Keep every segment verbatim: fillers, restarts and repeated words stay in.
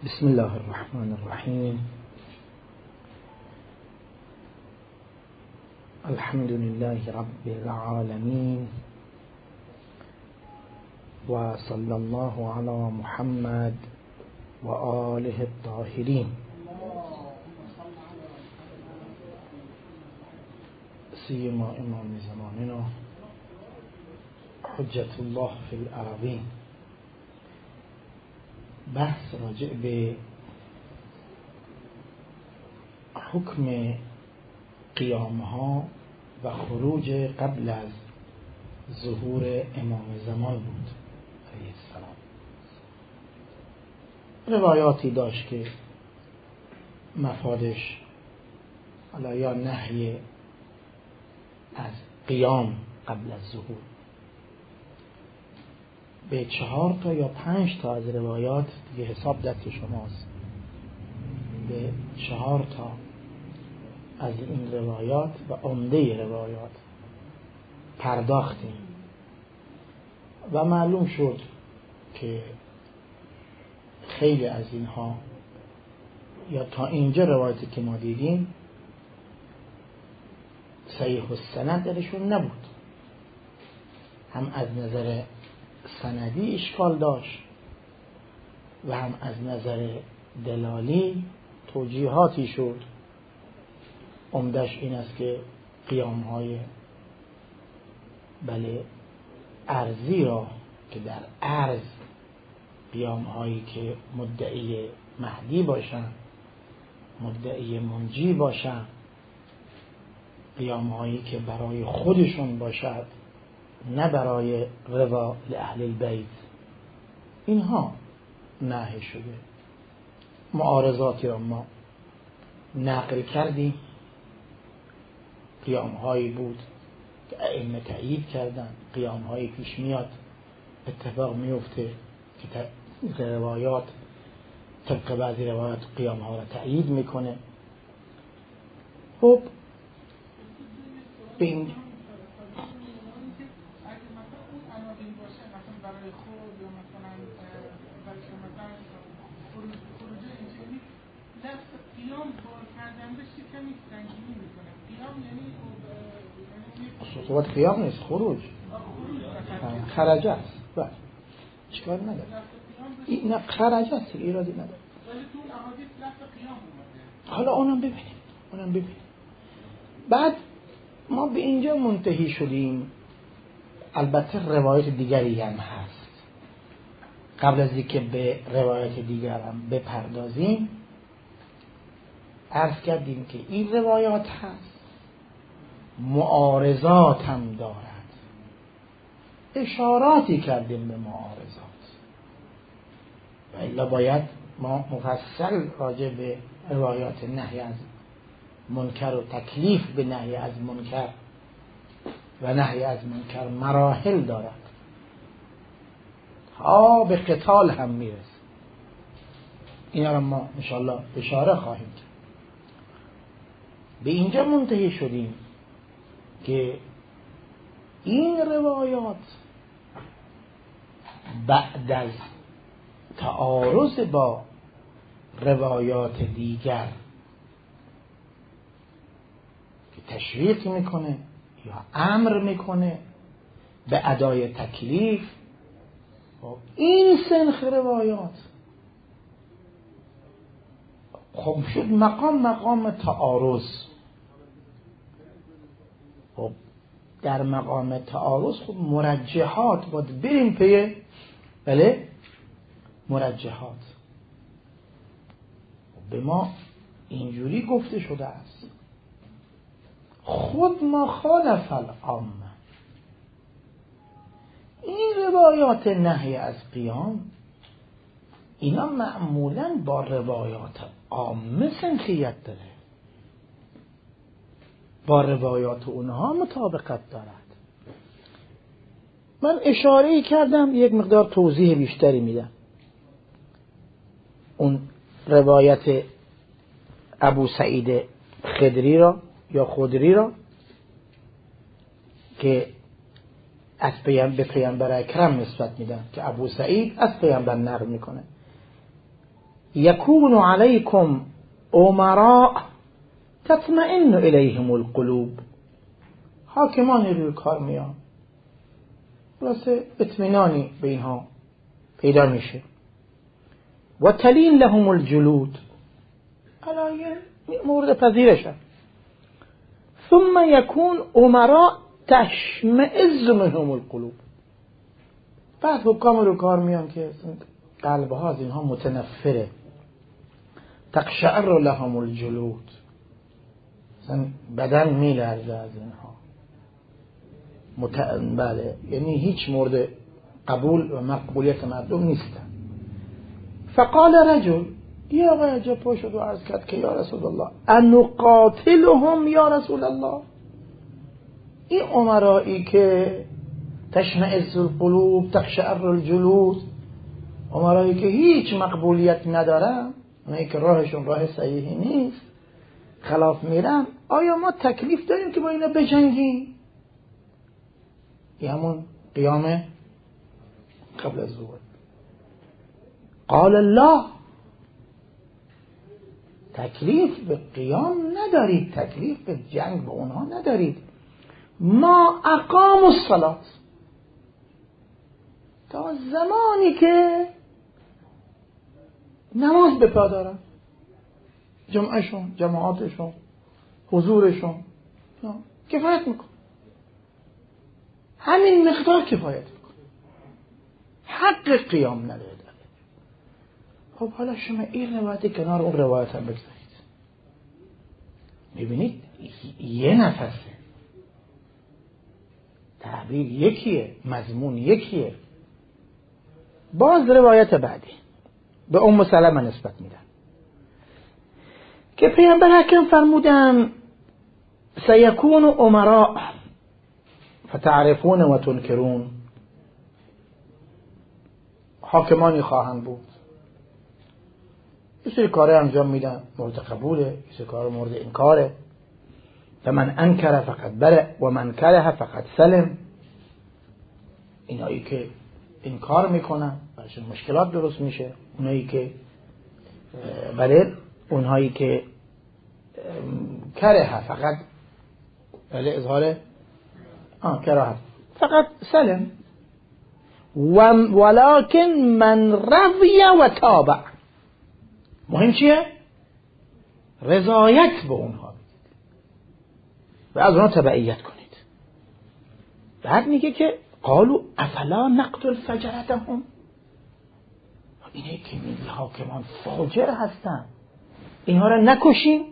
بسم الله الرحمن الرحیم. الحمد لله رب العالمین و صلی الله علی محمد و آله الطاهرین. سیما امام زماننا حجت الله فی الارضین. بحث راجع به حکم قیامها و خروج قبل از ظهور امام زمان بود علیه السلام. روایاتی داشت که مفادش حالا یا نهی از قیام قبل از ظهور، به چهار تا یا پنج تا از روایات، دیگه حساب دست شماست، به چهار تا از این روایات و عمده روایات پرداختیم و معلوم شد که خیلی از اینها یا تا اینجا روایتی که ما دیدیم صحیح السند درشون نبود، هم از نظر سندی اشکال داشت و هم از نظر دلالی توجیهاتی شد. عمدش این است که قیام‌های بله ارضی را که در ارض قیام‌هایی که مدعی مهدی باشن، مدعی منجی باشن، قیام‌هایی که برای خودشون باشد نه برای رضا لأهل البیت، اینها نهی شده. معارضاتی را ما نقل کردیم، قیام‌هایی بود که ائمه تأیید کردن، قیام‌هایی پیش میاد اتفاق میفته که روایات طبق بعضی روایات قیام‌ها را تأیید میکنه. خب به این صحبت قیام نیست، خروج خرج است. بله چیکار نداره، این خرج است، ایرادی نداره. حالا اونم ببینیم اونم ببینیم بعد ما به اینجا منتهی شدیم. البته روایت دیگری هم هست. قبل از اینکه به روایت دیگر هم بپردازیم عرض کردیم که این روایات هست، معارضات هم دارد، اشاراتی کردیم به معارضات و الا باید ما مفصل راجع به روایات نهی از منکر و تکلیف به نهی از منکر و نهی از منکر مراحل دارد، ها به قتال هم میرسه. اینا رو ما انشاءالله اشاره خواهیم کرد. به اینجا منتهی شدیم که این روایات بعد از تعارض با روایات دیگر که تشویق میکنه یا امر میکنه به ادای تکلیف، این سنخ روایات خب شد مقام مقام تعارض. خب در مقام تعارض خب مرجحات باید بریم پی بله مرجحات. به ما اینجوری گفته شده است خود ما خالف العامه. این روایات نهی از قیام اینا معمولاً با روایات عامه سنخیت داره، با روایات اونها مطابقت دارد. من اشاره‌ای کردم، یک مقدار توضیح بیشتری میدم. اون روایت ابو سعید خدری را یا خدری را که از پیام به پیامبر اکرم نسبت میدن، که ابو سعید از پیامبر نقل میکنه. یکون علیکم امراء تطمئن الیهم القلوب، حاکمانی روی کار میان، واسه اطمینانی به اینها پیدا میشه. و تلین لهم الجلود، علایه مورد پذیرشن. ثم یکون امراء تشمئز منهم القلوب، بعد حکام رو کار میان که قلبها از اینها متنفره. تقشعر لهم الجلود، بدن میلرزه از اینها. مت... بله، یعنی هیچ مورد قبول و مقبولیت مردم نیستن. فقال رجل، یه آقای جا پا شد و عرض کرد که یا رسول الله انقاتلهم یا رسول الله، این امرایی که تشمئز القلوب تقشعر الجلود، امرایی که هیچ مقبولیت ندارن، اونایی که راهشون راه صحیحی نیست، خلاف میرن، آیا ما تکلیف داریم که با اینا بجنگیم؟ یه همون قیام قبل از ظهر. قال الله، تکلیف به قیام ندارید، تکلیف به جنگ با اونها ندارید. ما اقام الصلاة، تا زمانی که نماز بپا دارن، جمعشون، جماعاتشون، حضورشون کفایت میکن، همین مقدار کفایت میکن، حق قیام نداره. خب حالا شما این روایت کنار اون روایت هم بگذارید، ببینید یه نفسه، تعبیر یکیه، مضمون یکیه. باز روایت بعدی به ام سلمه نسبت میدن که پیامبر حکم فرمودن سیکون امراء فتعرفون و تنکرون، حاکمانی خواهند بود، یه سری کاره انجام میدن مورد قبوله، یه سری کار مورد انکاره. فمن انکر فقط بره و من کره فقط سلم، اینایی که انکار میکنن براشون مشکلات درست میشه، اونایی که بله اونهایی که کره فقط بله اظهار آه کراهت فقط سلم. ولکن من رضی و تابع، مهم چیه؟ رضایت به اونها بدید و از اونها تبعیت کنید. بعد میگه که قالوا افلا نقتل فجرتهم، اینه که میگه حاکمان فاجر هستن، اینها را نکشیم؟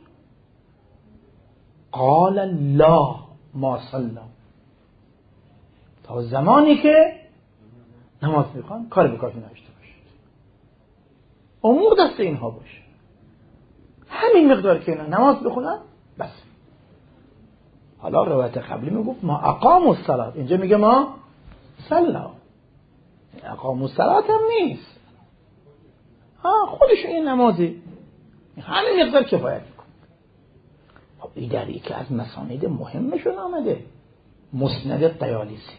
قال لا ما صلی، تا زمانی که نماز میخوان کار به کارشون نداشته باشید، امور دست اینها باشه، همین مقدار که اینا نماز بخونن بس. حالا روایت قبلی میگفت ما اقاموا الصلاة، اینجا میگه ما صلا. اقاموا الصلاة هم نیست، ها خودشون این نمازی همین مقدار کفایت میکنه. خب این در یکی از مسانید مهمشون آمده، مسند طیالیسی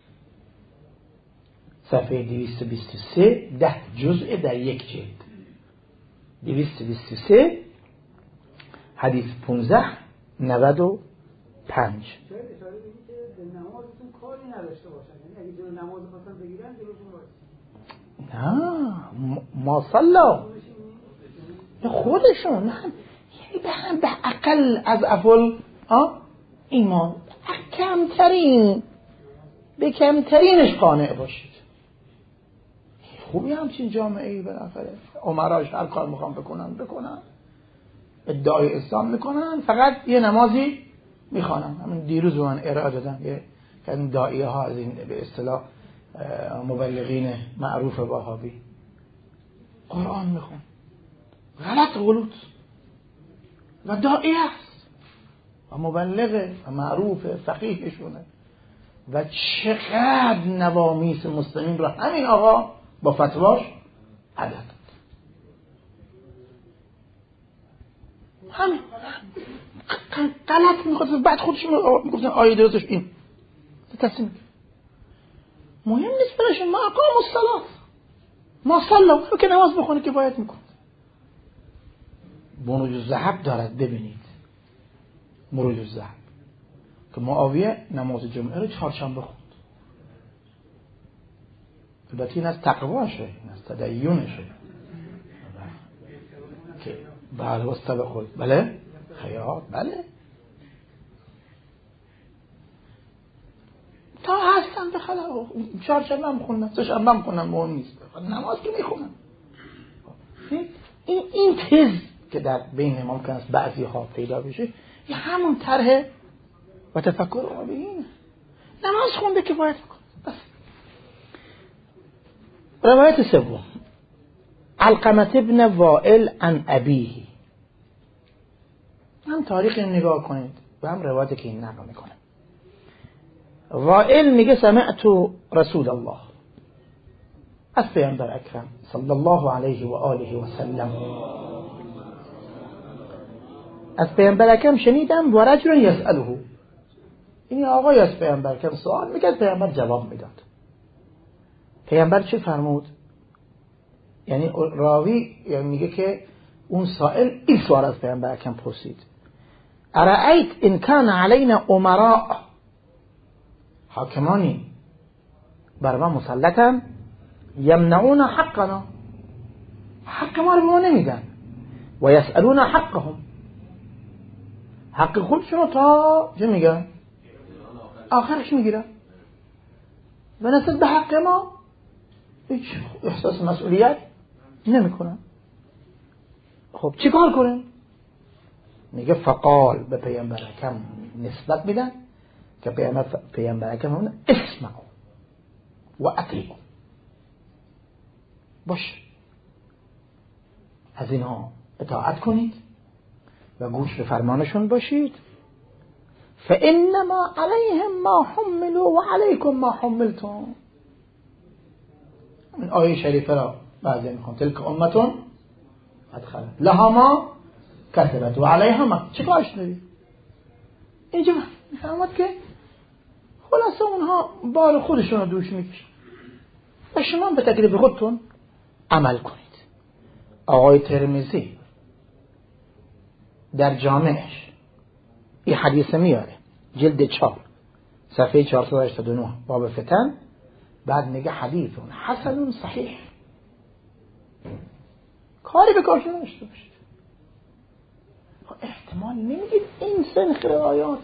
صفحه دویست و بیست و سه، ده جزء در یک جلد، دویست و بیست و سه حدیث پانزده نود و پنج. شاید اشاره بگید که به نمازتون کاری نداشته باشن، یعنی اگه جلو نماز خواستن بگیرن جلوشون وایسن. نه ما صلا خودشون، نه یعنی به هم به اقل از افعال ایمان کمترین به کمترینش قانع باشید. خوبی همچین جامعه ای بالاخره امراش هر کار میخوان بکنن بکنن، ادعای اسلام میکنن، فقط یه نمازی میخوانن. همین دیروز من ارائه دادم یه از داعیه ها از این به اصطلاح مبلغین معروف وهابی قرآن میخون، غلط غلط و داعیه است و مبلغه و معروف فقیهشونه و چقدر نوامیس مسلمین را همین آقا با فتواش عدد داد. همین غلط میخواد، بعد خودش میگفتن آیه درستش این تصمیم میگه مهم نیست براشون. ما اقام الصلاة ما صلا، که نماز بخونه که باید میکنه. مروج الذهب دارد. ببینید مروج الذهب که معاویه نماز جمعه رو چهارشنبه خوند. البته این از تقواشه، این از تدینشه که بله واسطه خود بله خیار بله تا هستم به خلا چهارشنبه هم خوندم سه‌شنبه هم خوندم مهم نیست نماز که میخونم. این این تز که در بین ممکن است بعضی ها پیدا بشه یه همون طرح و تفکر آبیین نماز خونده که باید بکن بس. روایت سوم علقمة ابن وائل عن ابیه. هم تاریخ این نگاه کنید و هم روایتی که این نقل میکنه. وائل میگه سمعت رسول الله از پیامبر اکرم صلی الله علیه و آله و سلم از پیامبر اکرم شنیدم و رجل یسأله. این آقای از پیامبر اکرم سوال میکرد پیامبر جواب میداد. پیامبر چه فرمود؟ یعنی راوی یعنی میگه که اون سائل این سوال از پیامبر اکرم پرسید ارأیت ان کان علینا امراء، حاکمانی بر ما مسلطن یمنعون حقنا، حق ما رو به ما نمیدن و یسألون حقهم، حق خودشون تا چه میگن آخرش میگیرن و نسبت به حق ما هیچ احساس مسئولیت نمیکنن. خب چی کار کنیم؟ میگه فقال به پیامبر اکرم نسبت میدن که پیامبر پیامبر اکرم اون اسمعوا و اطیعوا، باش از اینها اطاعت کنید و گوش به فرمانشون باشید. فانما علیهم ما حملوا و علیکم ما حملتم. این آیه شریفه را بعضی میخوان تلک امتون ادخل لها ما کسبت و علیها ما، چه کارش داری؟ اینجا میفهمد که خلاصه اونها بار خودشون رو دوش میکشن و شما به تکلیف خودتون عمل کنید. آقای ترمذی در جامعش این حدیث میاره جلد چهار صفحه چهارصد و هشتاد و نه باب فتن، بعد میگه حدیثون حسن صحیح. کاری به کارشون نشته باشید. احتمال نمیدید این سنخ روایات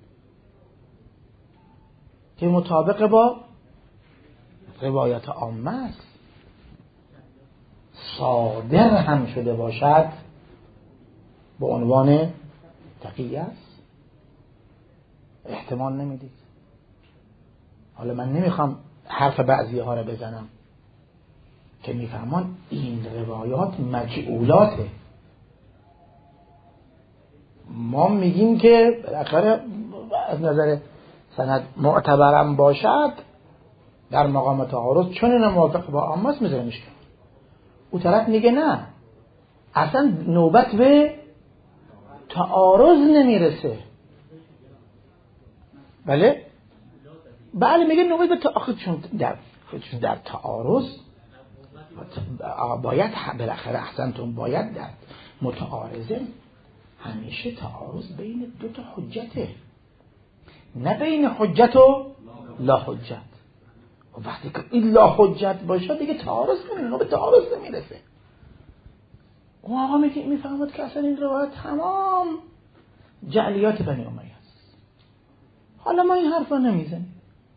که مطابق با روایات عامه است صادر هم شده باشد به عنوان تقیه است. احتمال نمیدید. حالا من نمیخوام حرف بعضی ها رو بزنم که میفهمان این روایات مجعولاته. ما میگیم که بالاخره از نظر سند معتبرم باشد در مقام تعارض چون این موافق با عامه است میذارمش کنم. او طرف میگه نه اصلا نوبت به تعارض نمیرسه. بله بله میگه نوبت به تعارض چون در چون در تعارض باید بالاخره احسنتون باید در متعارضه همیشه تعارض بین دو تا حجته، نه بین حجت و لا حجت. و وقتی که این لا حجت باشه دیگه تعارض نمیشه، به تعارض نمیرسه. اون آقا میگه میفهمد که اصلا این روایت تمام جعلیات بنی امیه است. حالا ما این حرفا نمیزنیم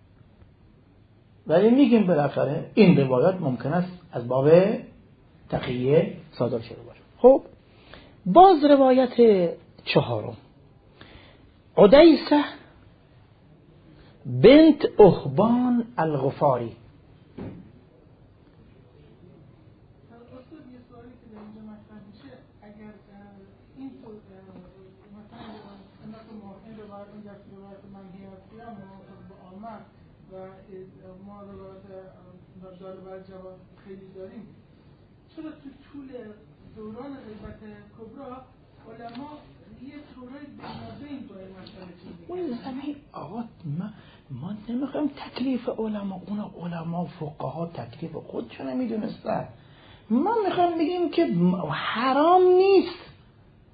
ولی میگیم بالاخره این روایات ممکن است از باب تقیه صادر شده باشه. خب باز روایت چهارم عدیسه بنت احبان الغفاری. و ما روایت بر جواب خیلی داریم، چرا تو طول دوران غیبت کبرا علما یه طورای بینابین با این مسئله چیزی اون زمین آقا ما, ما نمیخوایم تکلیف علما، اون علما فقها تکلیف خودشون میدونستن. ما میخوایم بگیم که حرام نیست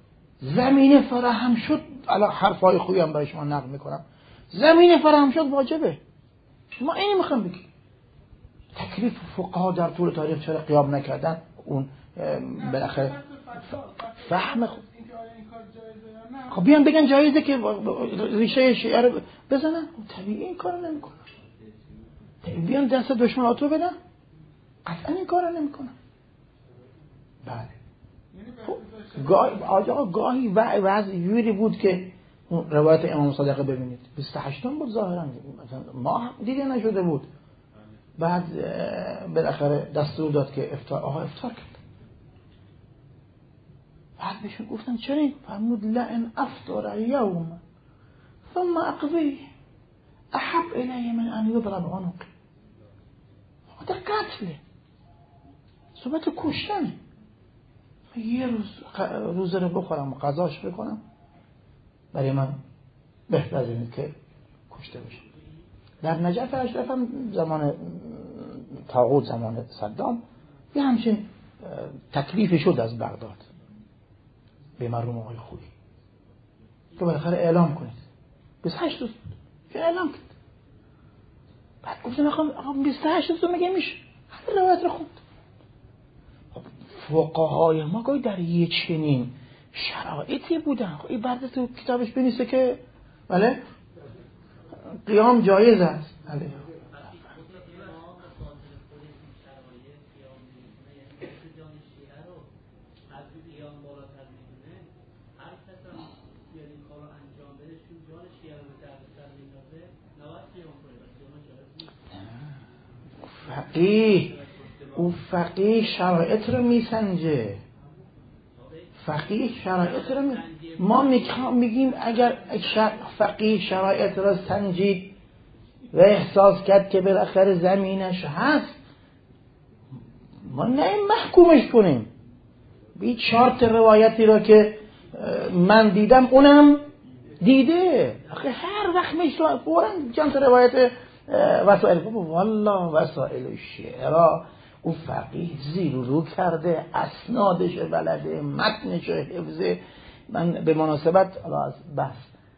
زمینه فراهم شد، الان حرفای خوبی هم برای شما نقل میکنم، زمینه فراهم شد واجبه. ما اینی میخوام بگیم تکلیف فقها در طول تاریخ چرا قیام نکردن، اون بالاخره فهم خوب خب بیان بگن جایزه که ریشه شیعه رو بزنن، طبیعی این کارو نمیکنن. بیان دست دشمن آتو بدن، قطعا این کارو نمیکنن. بله گاهی آقا گاهی وضع یوری بود که روایت امام صادق ببینید بیست و هشتم بود ظاهرا، مثلا ما دیگه نشده بود. بعد بالاخره دستور داد که افطار، آقا افطار کرد. بعد بهشون گفتن چرا این؟ فرمود لئن افطر یوم ثم اقضی احب الی من ان یضرب عنق. ده قتله، صحبت کشتنه. یه روز روزه رو بخورم و قضاش بکنم برای من بهتر از اینه که کشته بشه. در نجف اشرف هم زمان طاغوت، زمان صدام، یه همچین تکلیفی شد از بغداد به مرحوم آقای خویی که بالاخره اعلام کنید. بیست و هشت روز که اعلام کرد. بعد گفتم آقا بیست و هشت روز مگه میشه؟ همین روایت رو خوند. خب فقهای ما گاهی در یه چنین شرایطی بودن. خب این برده تو کتابش بنویسه که بله قیام جایز است. بله فقیه او فقیه شرایط رو میسنجه. فقیه شرایط رو می... ما میگیم اگر فقیه شرایط رو سنجید و احساس کرد که بالاخره زمینش هست، ما نه محکومش کنیم. بی چارت روایتی رو که من دیدم اونم دیده، آخه هر وقت میشه فوراً چند روایت وسائل گفت والله وسائل شعرا او فقیه زیر و رو کرده، اسنادش بلده، متنش حفظه. من به مناسبت از بحث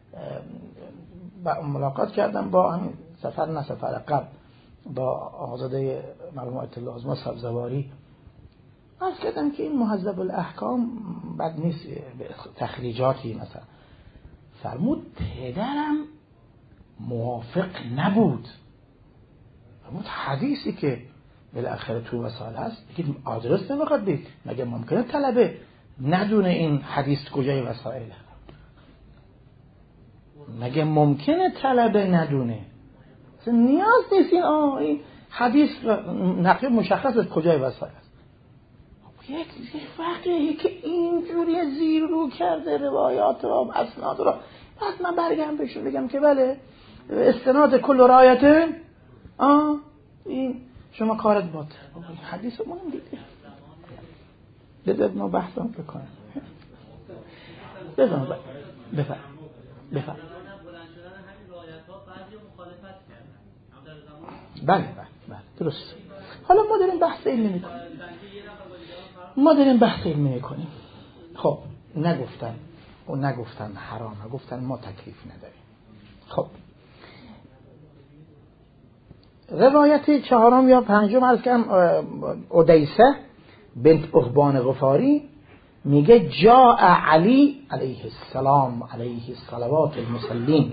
ملاقات کردم با همین سفر نه سفر قبل با آزاده مرحوم آیت الله عظما سبزواری، عرض کردم که این مهذب الاحکام بد نیست به تخریجاتی مثلا. فرمود پدرم موافق نبود. فرمود حدیثی که بالاخره تو وسائل هست که آدرس نمیخواد بید، مگه ممکنه طلبه ندونه این حدیث کجای وسائله؟ مگه ممکنه طلبه ندونه؟ اصلا نیاز نیست این آه این حدیث نقل مشخص از کجای وسائل است. یک فقیهی که اینجوری زیر رو کرده روایات را، اسناد را، بعد من برگم بهشون بگم که بله استناد کل رایته آه این شما کارت باد حدیث ما هم دیده بذار ما بحثم بکنم. بذار بفرم بفرم بله بله بله درست. حالا ما داریم بحث علمی میکنیم ما داریم بحث علمی میکنیم خب نگفتن و نگفتن حرامه، گفتن ما تکلیف نداریم. خب روایت چهارم یا پنجم عرض کردم ادیسه بنت اخبان غفاری میگه جاء علی علیه السلام علیه الصلوات المسلین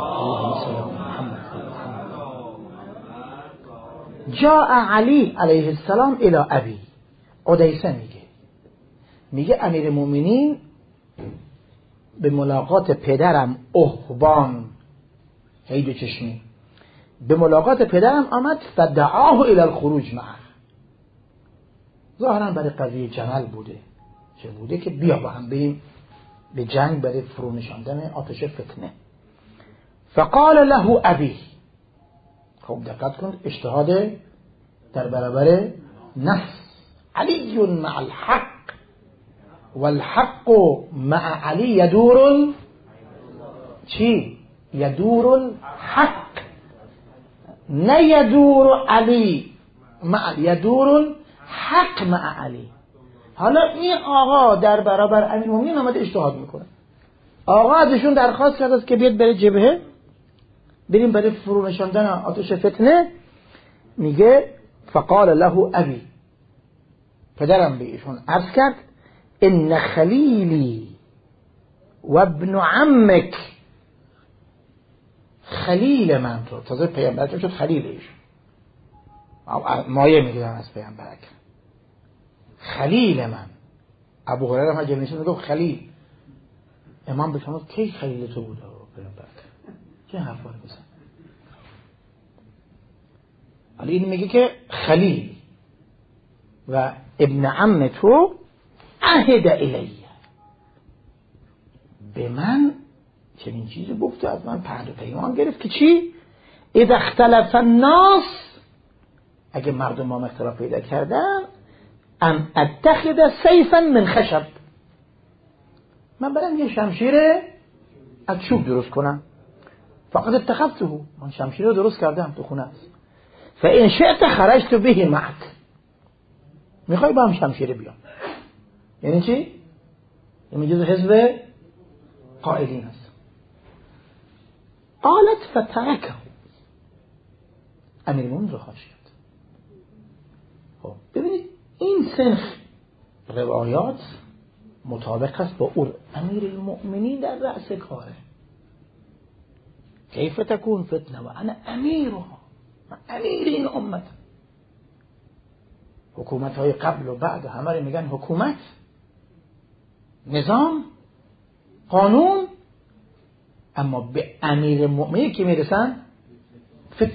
جاء علی علیه السلام الی ابی. ادیسه میگه میگه امیر مومنین به ملاقات پدرم اخبان هیدو چشمی به ملاقات پدرم آمد فدعاه الی الخروج معه. ظاهرا برای قضیه جمل بوده چه بوده که بیا با هم بریم به جنگ برای فرو نشاندن آتش فتنه. فقال له ابی. خب دقت کن اجتهاد در برابر نص. علی مع الحق والحق مع علی یدور چی؟ یدور الحق نه یدور علی مع یدور حق مع علی. حالا این آقا در برابر امیرالمومنین آمده اجتهاد میکنه. آقا ازشون درخواست کرده که بیاد بره جبهه، بریم برای فرو نشاندن آتش فتنه. میگه فقال له ابی، پدرم به ایشون عرض کرد ان خلیلی و ابن عمک، خلیل من تو، تازه پیامبر شد خلیل ایشون، مایه میگیرن از پیامبر اکرم، خلیل من. ابو هریره هم جلوی نشست میگه خلیل. امام به شما کی خلیل تو بود پیامبر اکرم؟ چه حرفا رو بزن؟ حالا این میگه که خلیل و ابن عم تو عهد الیه، به من چنین چیزی گفت، از من پند و پیمان گرفت که چی؟ اذا اختلف الناس، اگه مردم ما اختلاف پیدا کردن، ام اتخذ سیفا من خشب، من برم یه شمشیر از چوب درست کنم. فقط اتخذته، من شمشیر رو درست کردم تو خونه است. فان شئت خرجت به معك، میخوای با هم شمشیر بیام. یعنی چی؟ یعنی جزء حزب قائلین است. قالت فترکه، امیرالمومنین رو خواهش کرد. خب ببینید این سنخ روایات مطابق است با اون امیرالمومنین در رأس کاره. کیف تکون فتنه و انا امیرها، من امیر این امت. حکومت های قبل و بعد همه رو میگن حکومت، نظام، قانون، اما به امیر مؤمنین که میرسن فتنه،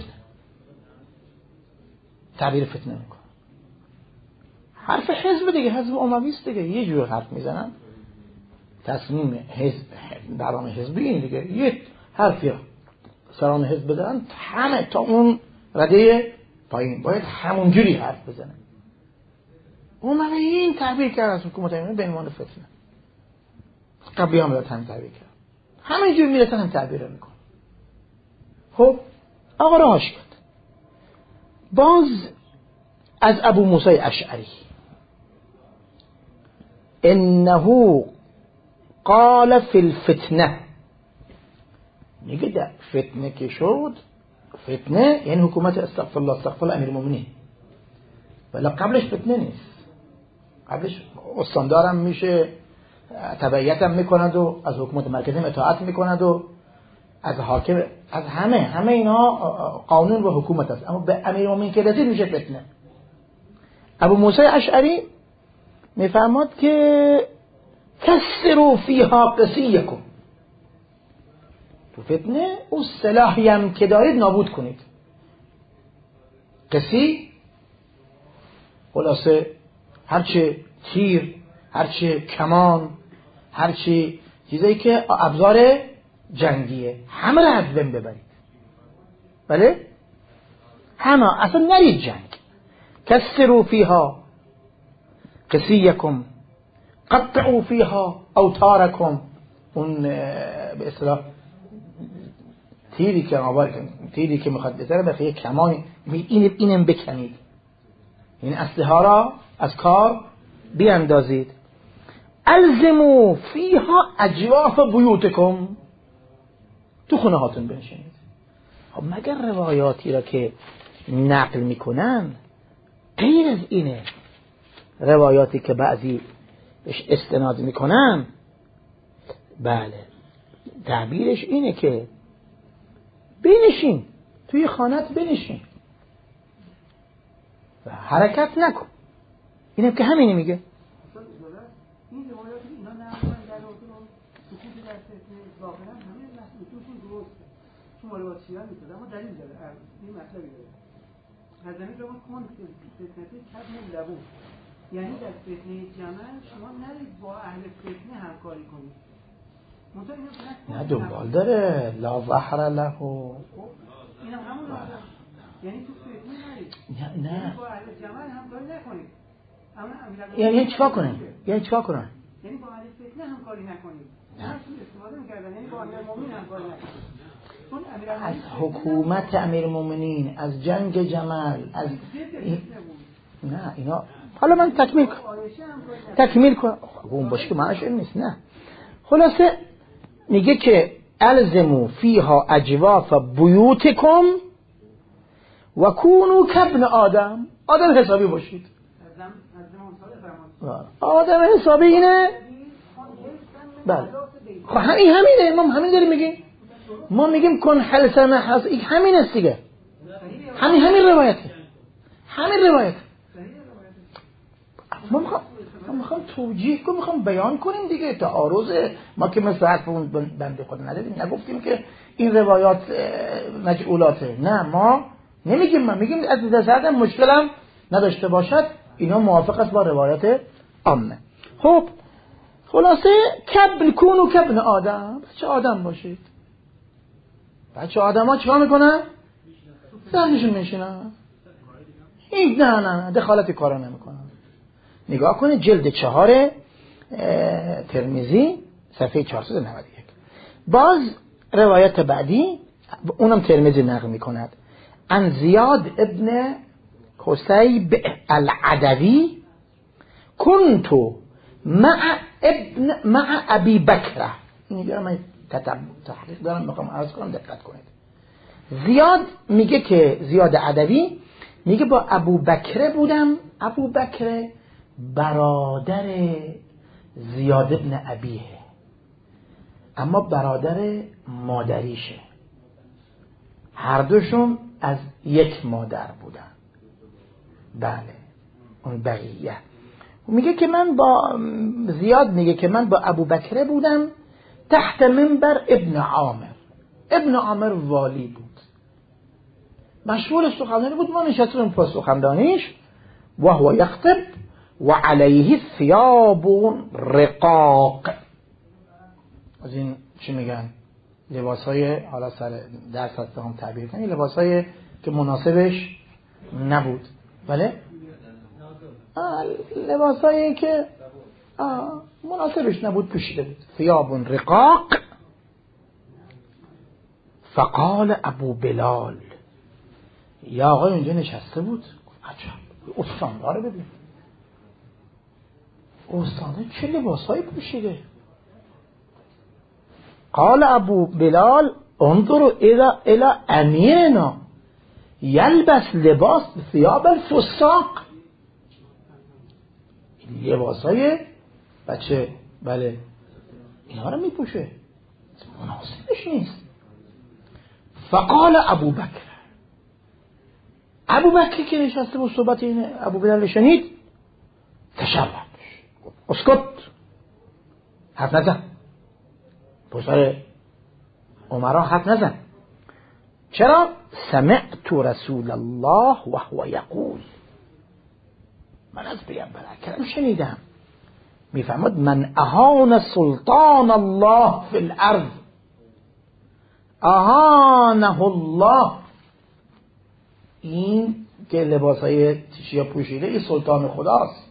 تعبیر فتنه میکنن. حرف حزب دیگه، حزب اموی است دیگه، یه جور حرف میزنن. تصمیم حزب برنامه حزبی این دیگه، یه حرفی سران حزب بزنن همه تا اون رده پایین باید همون جوری حرف بزنن. اموی این تعبیر کرد از حکومت اموی به عنوان فتنه. قبلی هم داد هم تعبیر کرد، همه جور میرسن هم تعبیر رو میکن. خب آقا رو هاش کرد. باز از ابو موسی اشعری، انه قال فی الفتنه، میگه در فتنه که شد، فتنه یعنی حکومت استغفر الله استغفر الله امیرالمومنین، ولی قبلش فتنه نیست. قبلش استاندارم میشه، تبعیت هم میکند و از حکومت مرکزی اطاعت میکند و از حاکم، از همه همه اینا قانون و حکومت است. اما به امیرالمومنین که رسید میشه فتنه. ابو موسی اشعری میفرماد که کسروا فیها قسیکم، تو فتنه اون سلاحی هم که دارید نابود کنید. قسی خلاصه هرچه تیر، هرچه کمان، هرچه چیزایی که ابزار جنگیه همه را از بین ببرید. بله؟ همه، اصلا نرید جنگ. کسروا فیها قسیکم قطعوا فیها اوتارکم، اون به اصطلاح تیری که آوار تیری که میخواد بزنه به یک کمانی، این اینم بکنید، این اسلحه ها را از کار بیاندازید. الزموا فیها اجواف بیوتکم، تو خونه هاتون بنشینید. خب مگر روایاتی را که نقل میکنن غیر از اینه؟ روایاتی که بعضی بهش استناد میکنن بله تعبیرش اینه که بنشین، توی خانت بنشین و حرکت نکن. اینم که همینی میگه. این روایات اینا نه من در اصول سکوت در فتنه واقعا همه مسئولشون درسته، چون مال شیعه نیست، اما دلیل داره، این مطلبی داره. حضرت رو کن فتنه کبن لبون، یعنی در فتنه جمل شما نرید با اهل فتنه همکاری کنید. نه دنبال داره لا ظهر له، این هم همون راست، یعنی تو فتنه نرید، نه نه با اهل جمل همکاری نکنید. یعنی چیکار کنن؟ یعنی چیکار کنن؟ یعنی با اهل فتنه همکاری نکنید. نه استفاده می‌کردن، یعنی با امیرالمومنین همکاری نکنید. از حکومت امیرالمومنین، از جنگ جمل، از این... نه اینا حالا من تکمیل کنم تکمیل کنم اون باشه که معنیش این نیست. نه خلاصه میگه که الزمو فیها اجواف بیوتکم و کونو کابن آدم. آدم حسابی باشید. آدم حسابی اینه. بله خب همین همینه. ما همین داریم میگیم. ما میگیم کن حلسن حس این همین است دیگه. همین همین روایته. همین روایت. ما میخوام ما میخوام توجیه کنم، میخوام بیان کنیم دیگه. تعارض ما که مثل حرف اون بنده خود نداریم، نگفتیم که این روایات مجعولاته. نه ما نمیگیم، ما میگیم از نظر مشکلم نداشته باشد اینا موافق است با روایت عامه. خب خلاصه کبل کونو کبن آدم، بچه آدم باشید. بچه آدم ها چیکار میکنن؟ ذهنشون میشینن. این نه نه دخالت کارا نمیکنن. نگاه کنید جلد چهار ترمذی صفحه چهارصد و نود و یک. باز روایت بعدی اونم ترمذی نقل میکند. عن زیاد ابن حسیب العدوی كنت مع ابن مع ابی بکر. این دیگه من تحقیق دارم میخوام عرض کنم دقت کنید. زیاد میگه که زیاد عدوی میگه با ابو بکر بودم. ابو بکر برادر زیاد ابن ابیه، اما برادر مادریشه. هر دوشون از یک مادر بودن. بله اون بقیه. میگه که من با زیاد میگه که من با ابو بکر بودم تحت منبر ابن عامر. ابن عامر والی بود، مشغول سخنرانی بود. ما نشستیم پس سخنرانیش و هو یخطب و علیه ثیاب رقاق. از این چی میگن؟ لباسای، حالا سر درس هست هم تعبیر کنیم، لباسای که مناسبش نبود. بله لباسایی که مناسبش نبود پوشیده بود. ثیاب رقاق. فقال ابو بلال، یا آقای اونجا نشسته بود، عجب استاندار ببین، استاندار چه لباسایی پوشیده. قال ابو بلال انظروا الى الى اميرنا يلبس لباس ثياب الفساق. لباسای بچه بله اینا رو میپوشه، مناسبش نیست. فقال ابو بکر، ابو بکر که نشسته بود صحبت این ابو بلال شنید، تشرب، اسکت، حرف نزن. پسر عمرا حرف نزن. چرا؟ سمعت رسول الله و هو یقول، من از پیامبر اکرم شنیدم میفرماد من اهان سلطان الله فی الارض اهانه الله. این که لباسای چیا پوشیده این سلطان خداست،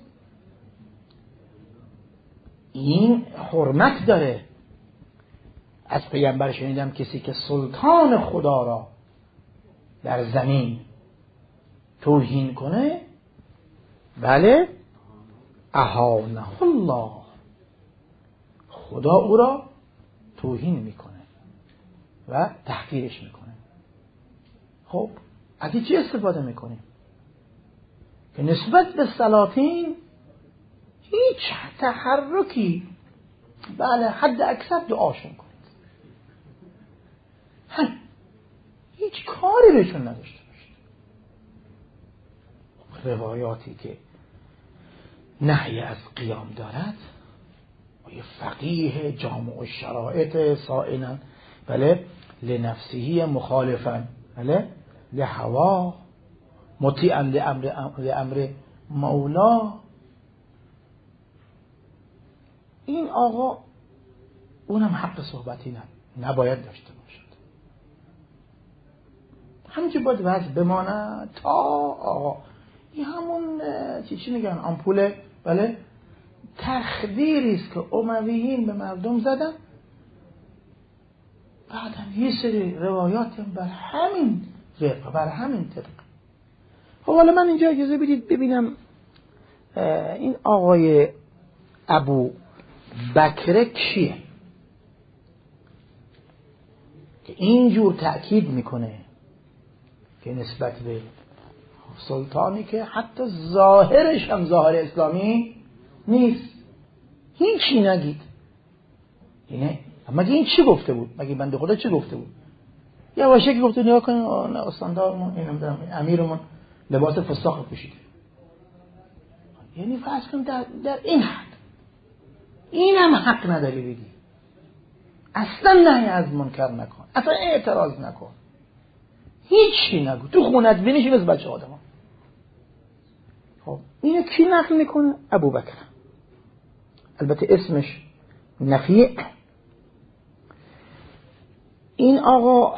این حرمت داره. از پیامبر شنیدم کسی که سلطان خدا را در زمین توهین کنه، بله اهانه الله، خدا او را توهین میکنه و تحقیرش میکنه. خب از چی استفاده میکنیم؟ که نسبت به سلاطین هیچ تحرکی، بله حد اکثر دعاشون کنید، هم هیچ کاری بهشون نداشته باشید. روایاتی که نهی از قیام دارد و یه فقیه جامع الشرائط سائلا، بله لنفسه مخالفا، بله لهوا مطیعا لامر لامر مولا. این آقا اونم حق صحبتی نه نباید داشته باشد. همینجور باید وضع بماند تا آقا این همون چی چی میگن آمپول، بله تخدیری است که امویین به مردم زدن. بعدم یه سری روایات بر همین وفق، بر همین طبق. خب حالا من اینجا اجازه بدید ببینم این آقای ابو بکر کیه که اینجور تأکید میکنه که نسبت به سلطانی که حتی ظاهرش هم ظاهر اسلامی نیست هیچی نگید. اینه مگه این چی گفته بود؟ مگه بنده خدا چی گفته بود؟ یا واشه که گفته نیا کنیم استاندارمون اینم دارم امیرمون لباس فساق پوشیده. یعنی فرض کنیم در, در این حد اینم حق نداری بگی اصلا نهی از منکر نکن، اصلا اعتراض نکن، هیچی نگو، تو خونت بینیش مثل بچه آدم ها. خب اینو کی نقل میکنه؟ ابو بکر. البته اسمش نفیع. این آقا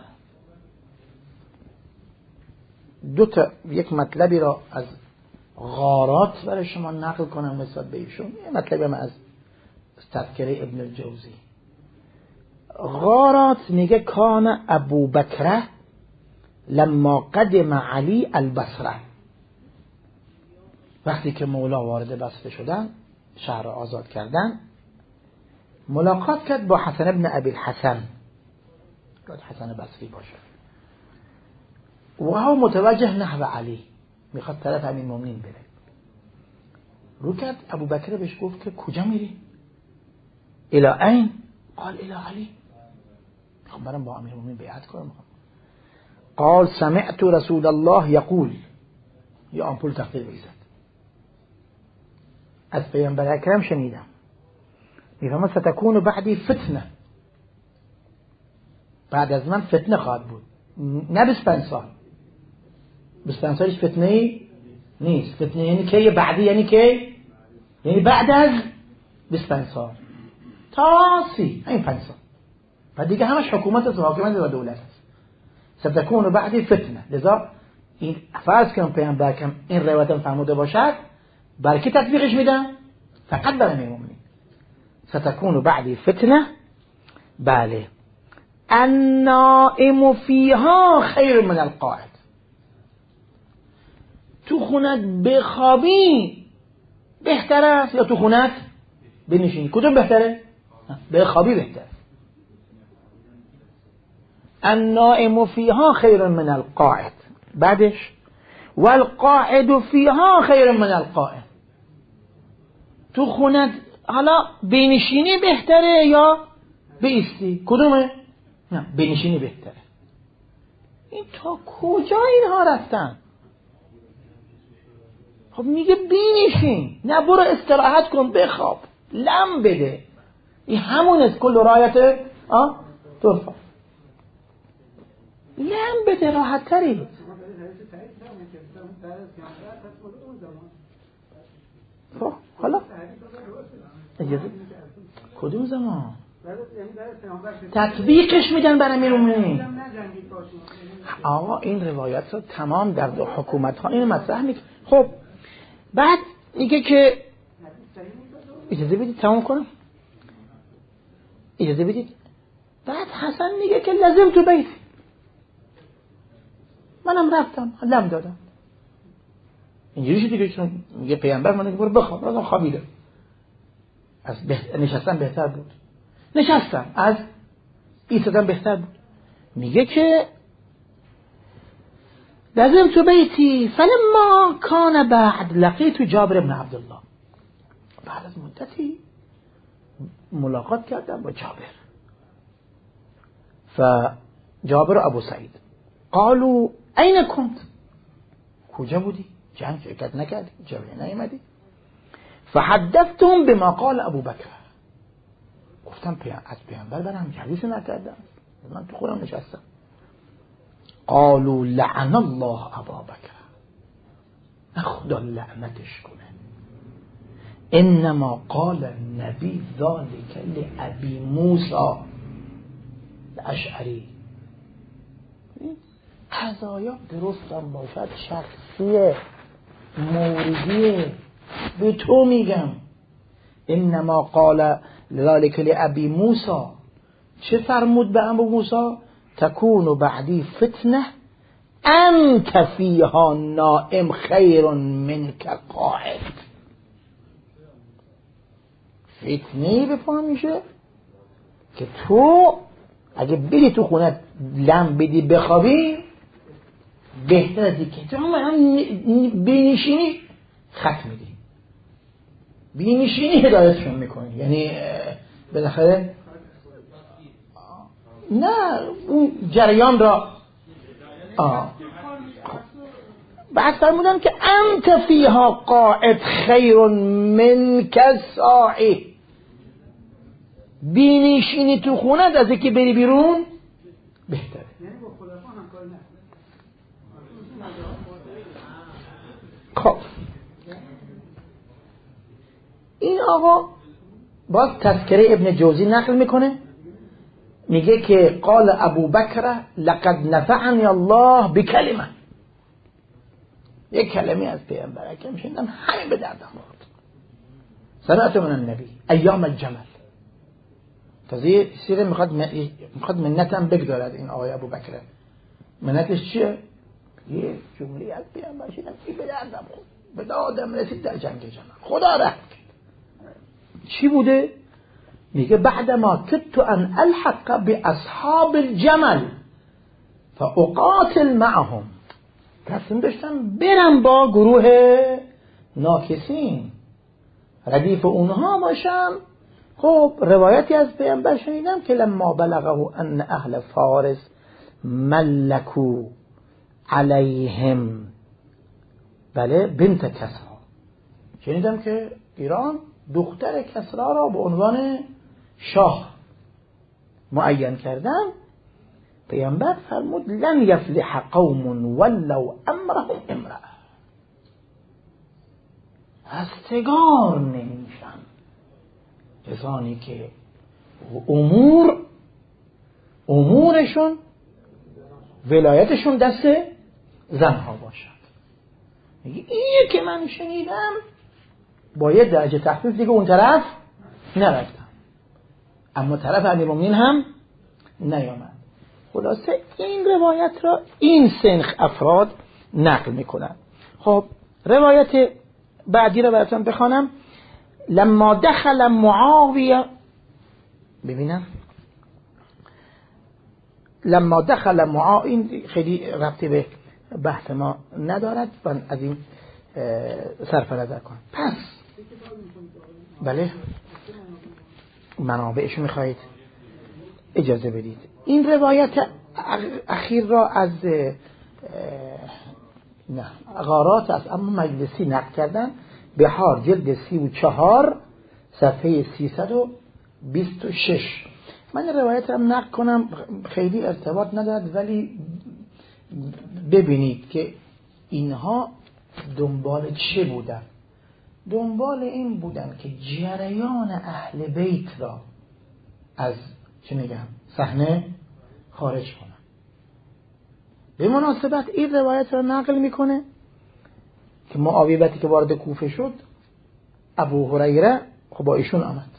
دو تا یک مطلبی را از غارات برای شما نقل کنم نسبت به ایشون، یه مطلبی هم از تذکره ابن الجوزی. غارات میگه کان ابو بکر لما قدم علی البصره، وقتی که مولا وارد بصره شدن، شهر را آزاد کردن، ملاقات کرد با حسن ابن ابی الحسن، باید حسن بصری باشه، و هو متوجه نحو علی، میخواد طرف امیر المؤمنین بره. رو کرد ابو بکر بهش گفت که کجا میری؟ الی این؟ قال الی علی، میخوام برم با امیر المؤمنین بیعت کنم. قال سمعت رسول الله یقول، یا آمپول تخته بگذد، از پیامبر اکرم شنیدم میفهمد ستکون بعدی فتنه، بعد از من فتنه خواهد بود، نه بیست و پنج سال. بیست و پنج سالش فتنه ای نیست. فتنه یعنی که بعدی، یعنی که یعنی بعد از بیست و پنج سال تا سی، همین پنج سال بعد دیگه همش حکومت است و حاکمیت و دولت است. ستکون بعدی فتنه. لذا این فرض کنم پیامبر اکرم این روایت فرموده باشد، برای کی تطبیقش میدن؟ فقط برای امیر المؤمنین. ستکون بعدی فتنه، بله، النائم فیها خیر من القاعد، تو خونت بخوابی بهتر است یا تو خونت بنشینی؟ کدوم بهتره؟ بخوابی بهتر. النائم فیها خیر من القاعد، بعدش والقاعد فیها خیر من القائم، تو خونت حالا بنشینی بهتره یا بایستی؟ کدومه؟ نه بنشینی بهتره. این تا کجا اینها رفتن؟ خب میگه بنشین، نه برو استراحت کن بخواب، لم بده. این همون است کل رایت آه طرفا، لم بده راحت تری. خب حالا اجازه کدوم زمان تطبیقش میدن برای امیرالمومنین؟ آقا این روایت ها تمام در دو حکومت ها اینو مطرح میکنه. خب بعد میگه که اجازه بدید تمام کنم، اجازه بدید. بعد حسن میگه که لازم تو بیت، منم رفتم لم دادم. اینجوری شد دیگه، چون میگه پیامبر من برو بخواب، رفتم خوابیدم، از بهت... نشستم بهتر بود، نشستم از ایستادم بهتر بود. میگه که لازم تو بیتی فلما کان بعد لقیت جابر بن عبدالله، بعد از مدتی ملاقات کردم با جابر، فجابر ابو سعید قالوا این کنت، کجا بودی؟ جنگ شرکت نکردی؟ جبهه نیامدی؟ فحدثتهم بما قال ابو بکر، گفتم پیام از پیامبر برام حدیث نکردم، من تو خودم نشستم. قالوا لعن الله ابا بکر، خدا لعنتش کنه، انما قال النبی ذلك لابی موسی الاشعری. قضایا درست هم باشد شخصیه موردیه، به تو میگم. انما قال ذلك لابی موسی، چه فرمود به ابو موسی؟ تکون بعدی فتنه انت فیها نائم خیر منک قاعد. فتنه‌ای به پا میشه که تو اگه بری تو خونه لم بدی بخوابی بهتر از این که تو هم بینشینی خط میدی، بینشینی هدایتشون میکنی. یعنی بالاخره نه اون جریان را آه بعد فرمودن که انت فیها قاعد خیر من کساعی، بینشینی تو خونه از اینکه بری بیرون بهتره. خب این آقا باز تذکره ابن جوزی نقل میکنه، میگه که قال ابو بکر لقد نفعنی الله بکلمه، یک کلمه از پیامبر اکرم شنیدم همین به دردم آورد. سمعت من النبی ایام الجمل. تازه سیره میخواد میخواد منتم بگذارد این آقای ابو بکر. منتش چیه؟ یه جمله از پیامبر شنیدم این به دردم خورد، به دادم رسید در جنگ جمل، خدا رحم کرد. چی بوده؟ میگه بعدما کدت ان الحق باصحاب الجمل فاقاتل معهم، تصمیم داشتم برم با گروه ناکسین ردیف اونها باشم. خب روایتی از پیامبر شنیدم که لما بلغه ان اهل فارس ملکو علیهم بله بنت کسرا، شنیدم که ایران دختر کسرا را به عنوان شاه معین کردن. پیامبر فرمود لن یفلح قوم ولو امرهم امرأه، رستگار نمیشن کسانی که امور امورشون ولایتشون دست زنها باشد. میگه اینه که من شنیدم، با یه درجه تخفیف دیگه اون طرف نرفتم، اما طرف امیرالمومنین هم نیامد. خلاصه این روایت را این سنخ افراد نقل میکنن. خب روایت بعدی رو براتون بخوانم. لما دخل معاویه، ببینم لما دخل معاویه، این خیلی ربطی به بحث ما ندارد، من از این صرف نظر کنم. پس بله منابعش میخواهید اجازه بدید. این روایت اخیر را از نه غارات از اما مجلسی نقل کردن، بهار جلد سی و چهار صفحه سیصد و بیست و شش. من روایت هم نقل کنم، خیلی ارتباط ندارد، ولی ببینید که اینها دنبال چه بودن. دنبال این بودن که جریان اهل بیت را از چه میگم صحنه خارج کنن. به مناسبت این روایت را نقل میکنه که معاویه وقتی که وارد کوفه شد، ابو هریره خب با ایشون آمد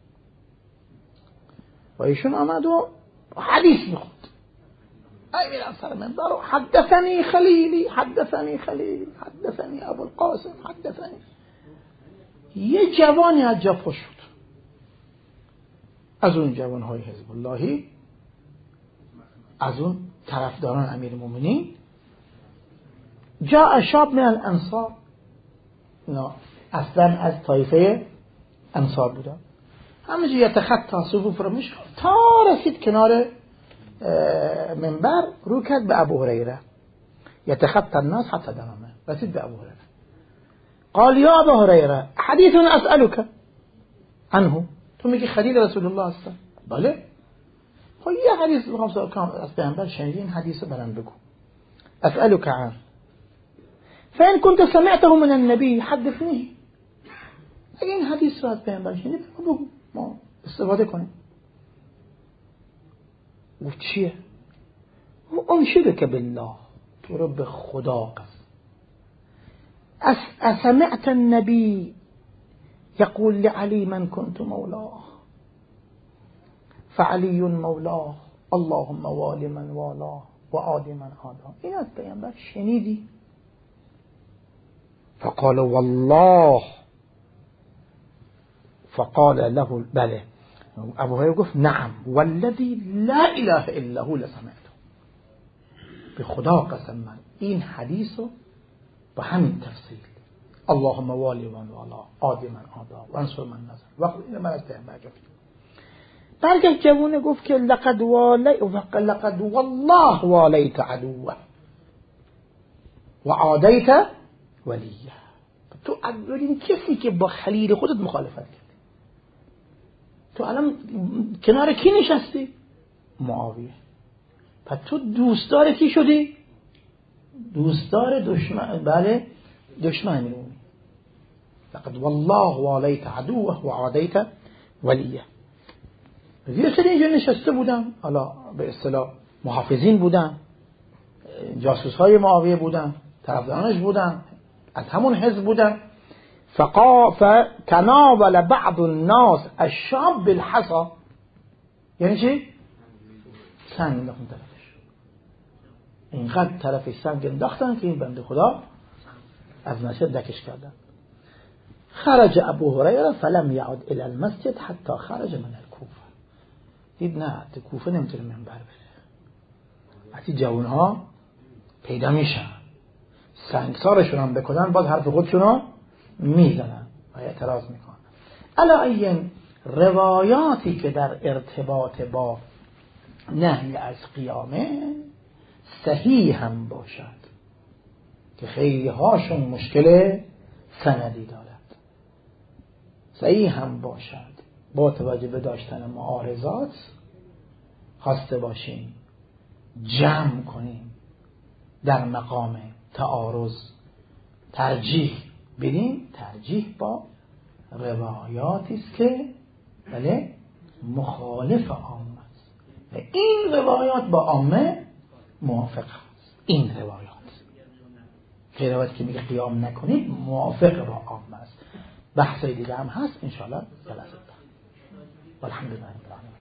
با ایشون آمد و حدیث میخوند. ای میرم سر منبر و حدثنی خلیلی حدثنی خلیلی حدثنی ابو القاسم حدثنی. یه جوانی از جا پشت شد، از اون جوانهای حزب اللهی، از اون طرفداران امیرالمومنین. جاء شاب من الانصار، نه اصلا از طایفه انصار بودن. همه جا یتخطا صفوف رو میشه تا رسید کنار منبر، رو کرد به ابو هریره. یتخطا الناس حتی دمامه، رسید به ابو هریره. قال یا ابو هریره حدیث اسألك عنه، تو میگی خلیل رسول الله هستن؟ بله. خب یه حدیث میخوام سوال کنم از پیامبر، شنیدی این حدیث رو برام بگو. اسألك عنه فإن كنت سمعته من النبي حدثني، اگه این حدیث رو از پیامبر شنیدی بگو ما استفاده کنیم. و چیه؟ و انشدک بالله، تو رو به خدا قسم. اسمعت النبي يقول لعلي من كنت مولاه فعلي مولاه اللهم وال من والاه و عاد من عاداه. این از پیامبر شنیدی؟ فقال والله فقال له بله. ابو هریره گفت نعم والذی لا اله الا هو لسمعته. به خدا قسم من این حدیثو با همین تفصیل اللهم والی من والا عادی من عادا و انصر من نظر وقت این من از بهم برگفت. برگشت جوونه گفت که لقد والی لقد والله والیت عدوه و عادیت ولیه. تو اولین کسی که با خلیل خودت مخالفت کرد، تو الان کنار کی نشستی؟ معاویه. پس تو دوستدار کی شدی؟ دوستدار دشمن. بله دشمن میمونی. لقد والله والیت عدوه و عادیت ولیه. یه سری اینجا نشسته بودن، حالا به اصطلاح محافظین بودن، جاسوس های معاویه بودن، طرفدارانش بودن، از همون حزب بودن. فقا فتناول بعض الناس الشاب بالحصى، یعنی چی؟ سنگ انداختن طرفش، اینقدر طرفش سنگ انداختن که این بنده خدا از مسجد دکش کردن. خرج ابو هریره فلم یعد الى المسجد حتی خرج من الکوفه. دید نه تو کوفه نمیتونه منبر بره، وقتی جوانها پیدا میشن سنگسارشون هم بکنن باز حرف خودشون رو میزنن و اعتراض میکنن. الا این روایاتی که در ارتباط با نهی از قیامه صحیح هم باشد که خیلی هاشون مشکل سندی دارد، صحیح هم باشد با توجه به داشتن معارضات خواسته باشیم جمع کنیم در مقام تعارض ترجیح بدیم، ترجیح با روایاتی است که بله مخالف عامه است و این روایات با عامه موافق است. این روایات که روایت که میگه قیام نکنید موافق با عامه است. بحثای دیگه هم هست ان شاء الله جلسه بعد. والحمد لله.